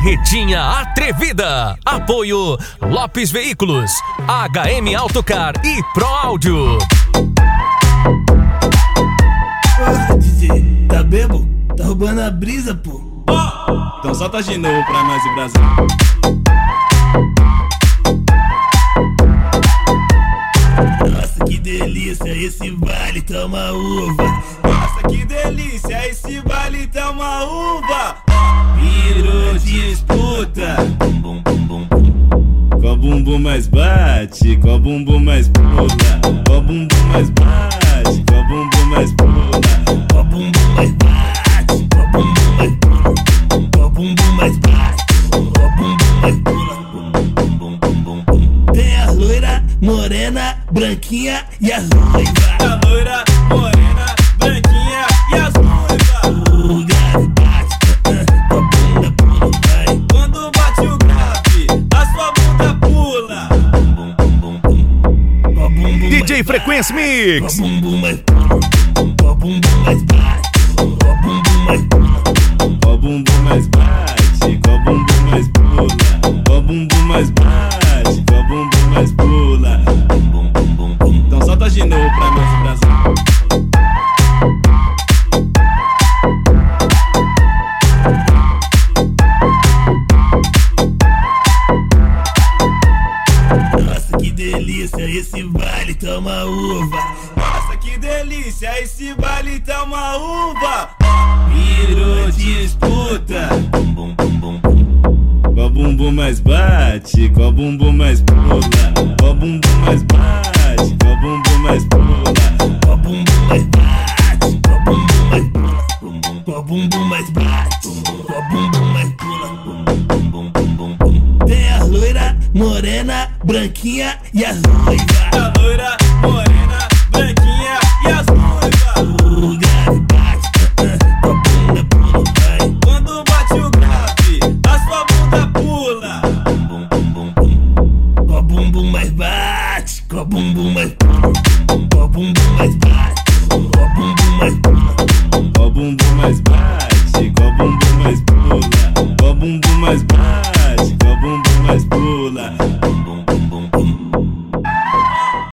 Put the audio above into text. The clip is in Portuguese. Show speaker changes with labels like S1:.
S1: Carretinha Atrevida. Apoio Lopes Veículos, HM Autocar e Pro Áudio.
S2: Porra, DJ, tá bebo? Tá roubando a brisa, pô.
S3: Então solta de novo pra nós e Brasil.
S2: Nossa, que delícia, esse baile tá uma uva.
S3: Nossa, que delícia, esse baile tá uma uva.
S2: Virou disputa. Bum, bum, bum, bum.
S3: Qual bumbum mais bate, qual bumbum mais pula. Qual bumbum mais bate, qual bumbum mais pula.
S2: Qual bumbum mais bate, qual bumbum mais pula. Qual bumbum mais bate, qual bumbum mais pula. Bum, bum, bum, bum, bum. Tem a loira, morena, branquinha e as ruivas.
S3: A loira, morena, branquinha e as ruivas.
S2: O grave bate, tua bunda pula, vai.
S3: Quando bate o grave, a sua bunda pula.
S2: Bum, bum, bum, bum. Qual bumbum
S1: DJ
S2: mais
S1: Frequência
S2: bate,
S1: Mix.
S2: qual bumbum mais pula. Qual bumbum mais bate, qual bumbum mais pula.
S3: Qual bumbum mais bate, qual bumbum mais pula. Qual bumbum mais bate, qual bumbum mais pula.
S2: Bum, bum, bum, bum.
S3: Então solta de novo pra nós e Brasil.
S2: Nossa, que delícia, esse baile tá uma uva.
S3: Nossa, que delícia, esse baile tá uma uva.
S2: Virou disputa. Bum, bum, bum, bum.
S3: Qual bumbum mais bate, qual bumbum mais pula. Qual bumbum mais bate, qual bumbum mais pula.
S2: Qual bumbum mais bate, qual bumbum mais pula. Qual bumbum mais bate, qual bumbum mais pula. Bum, bum, bum, bum, bum. Tem a loira, morena, branquinha e as ruivas.
S3: A loira, morena, branquinha e as ruivas.
S2: O grave bate, tua bunda pula, vai.
S3: Quando bate o grave, a sua bunda pula.
S2: Bum, bum, bum, bum. Qual bumbum mais bate, qual bumbum mais pula. Qual bumbum mais bate, qual bumbum mais pula.
S3: Qual bumbum mais bate, qual bumbum mais pula.